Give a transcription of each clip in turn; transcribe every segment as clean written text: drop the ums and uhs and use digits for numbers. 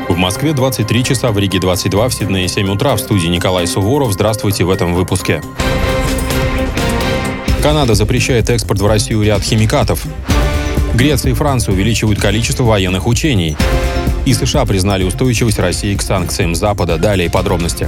В Москве 23 часа, в Риге 22, в Сиднее 7 утра. В студии Николай Суворов. Здравствуйте в этом выпуске. Канада запрещает экспорт в Россию ряд химикатов. Греция и Франция увеличивают количество военных учений. И США признали устойчивость России к санкциям Запада. Далее подробности.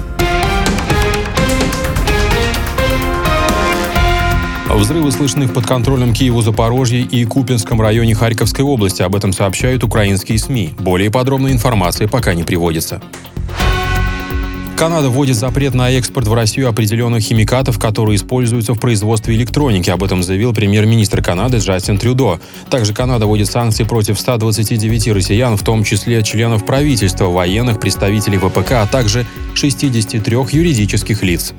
Взрывы слышны в подконтрольном Киеву Запорожье и Купянском районе Харьковской области. Об этом сообщают украинские СМИ. Более подробной информации пока не приводится. Канада вводит запрет на экспорт в Россию определенных химикатов, которые используются в производстве электроники. Об этом заявил премьер-министр Канады Джастин Трюдо. Также Канада вводит санкции против 129 россиян, в том числе членов правительства, военных, представителей ВПК, а также 63 юридических лиц.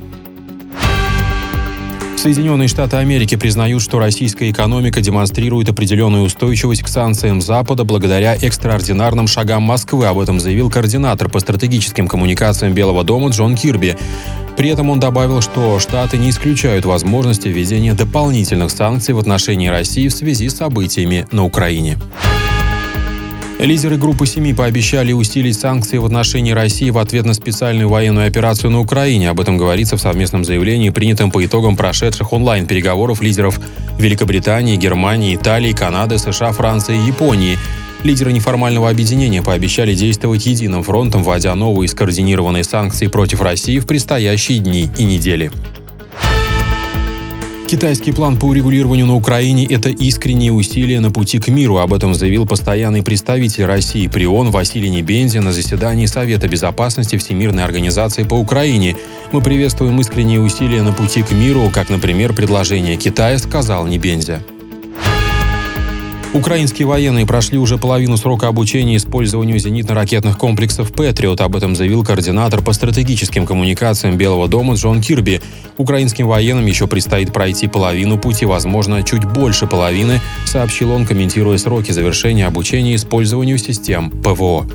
Соединенные Штаты Америки признают, что российская экономика демонстрирует определенную устойчивость к санкциям Запада благодаря экстраординарным шагам Москвы. Об этом заявил координатор по стратегическим коммуникациям Белого дома Джон Кирби. При этом он добавил, что Штаты не исключают возможности введения дополнительных санкций в отношении России в связи с событиями на Украине. Лидеры группы 7 пообещали усилить санкции в отношении России в ответ на специальную военную операцию на Украине. Об этом говорится в совместном заявлении, принятом по итогам прошедших онлайн-переговоров лидеров Великобритании, Германии, Италии, Канады, США, Франции и Японии. Лидеры неформального объединения пообещали действовать единым фронтом, вводя новые скоординированные санкции против России в предстоящие дни и недели. Китайский план по урегулированию на Украине – это искренние усилия на пути к миру. Об этом заявил постоянный представитель России при ООН Василий Небензя на заседании Совета безопасности Всемирной организации по Украине. «Мы приветствуем искренние усилия на пути к миру, как, например, предложение Китая», – сказал Небензя. Украинские военные прошли уже половину срока обучения использованию зенитно-ракетных комплексов «Патриот». Об этом заявил координатор по стратегическим коммуникациям Белого дома Джон Кирби. Украинским военным еще предстоит пройти половину пути, возможно, чуть больше половины, сообщил он, комментируя сроки завершения обучения использованию систем ПВО.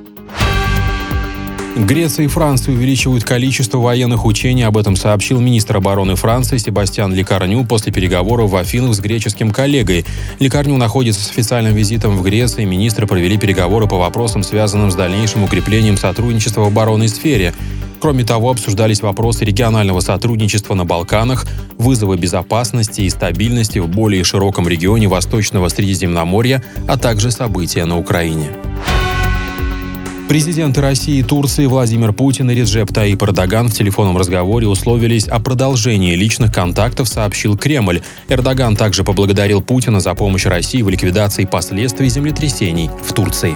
Греция и Франция увеличивают количество военных учений. Об этом сообщил министр обороны Франции Себастьян Лекарню после переговоров в Афинах с греческим коллегой. Лекарню находится с официальным визитом в Греции. Министры провели переговоры по вопросам, связанным с дальнейшим укреплением сотрудничества в оборонной сфере. Кроме того, обсуждались вопросы регионального сотрудничества на Балканах, вызовы безопасности и стабильности в более широком регионе Восточного Средиземноморья, а также события на Украине. Президенты России и Турции Владимир Путин и Реджеп Таyyip Эрдоган в телефонном разговоре условились о продолжении личных контактов, сообщил Кремль. Эрдоган также поблагодарил Путина за помощь России в ликвидации последствий землетрясений в Турции.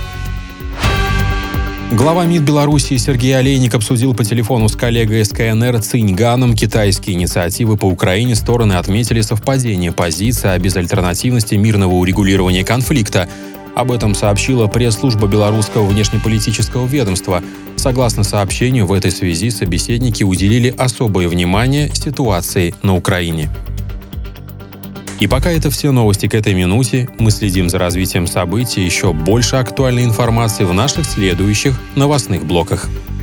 Глава МИД Белоруссии Сергей Олейник обсудил по телефону с коллегой из КНР Циньганом китайские инициативы по Украине. Стороны отметили совпадение позиций о безальтернативности мирного урегулирования конфликта. Об этом сообщила пресс-служба белорусского внешнеполитического ведомства. Согласно сообщению, в этой связи собеседники уделили особое внимание ситуации на Украине. И пока это все новости к этой минуте. Мы следим за развитием событий. Еще больше актуальной информации в наших следующих новостных блоках.